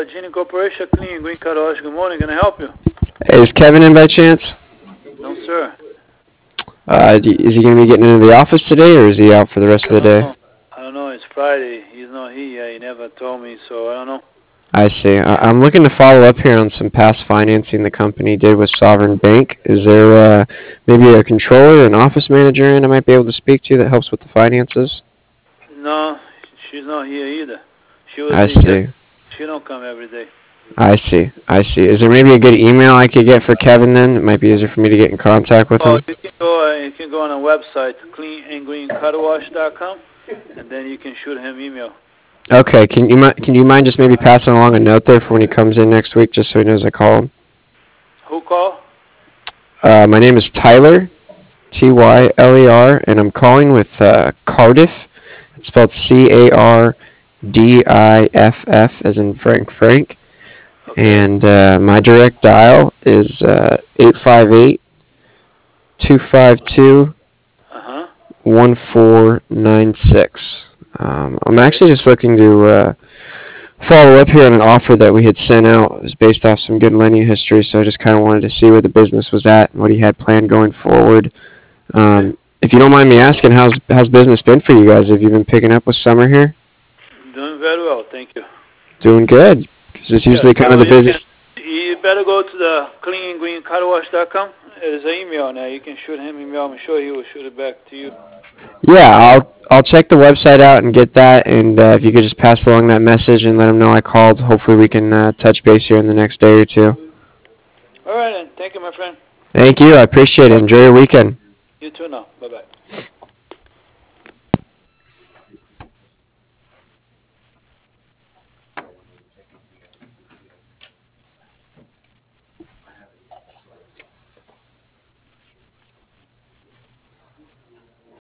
Genie Corporation, Clean Green Car Wash. Good morning. Can I help you? Hey, is Kevin in by chance? No, sir. Is he going to be getting into the office today, or is he out for the rest of the day? I don't know. It's Friday. He's not here. He never told me, so I don't know. I see. I'm looking to follow up here on some past financing the company did with Sovereign Bank. Is there maybe a controller, an office manager in I might be able to speak to that helps with the finances? No, she's not here either. I see. She don't come every day. I see. Is there maybe a good email I could get for Kevin then? It might be easier for me to get in contact with him. You can go on our website, cleanandgreencarwash.com, and then you can shoot him email. Okay. Can you mind just maybe passing along a note there for when he comes in next week, just so he knows I called him? Who called? My name is Tyler, Tyler, and I'm calling with Cardiff. It's spelled Cardiff, as in Frank. Okay. And my direct dial is 858-252-1496. I'm actually just looking to follow up here on an offer that we had sent out. It was based off some good lending history, so I just kind of wanted to see where the business was at and what he had planned going forward. If you don't mind me asking, how's business been for you guys? Have you been picking up with summer here? Doing very well, thank you. Doing good. Because it's usually kind of the busiest. You better go to the cleangreencarwash.com. There's an email on there. You can shoot him email. I'm sure he will shoot it back to you. Yeah, I'll check the website out and get that, and if you could just pass along that message and let him know I called, hopefully we can touch base here in the next day or two. All right, then. Thank you, my friend. Thank you. I appreciate it. Enjoy your weekend. You too now. Bye-bye.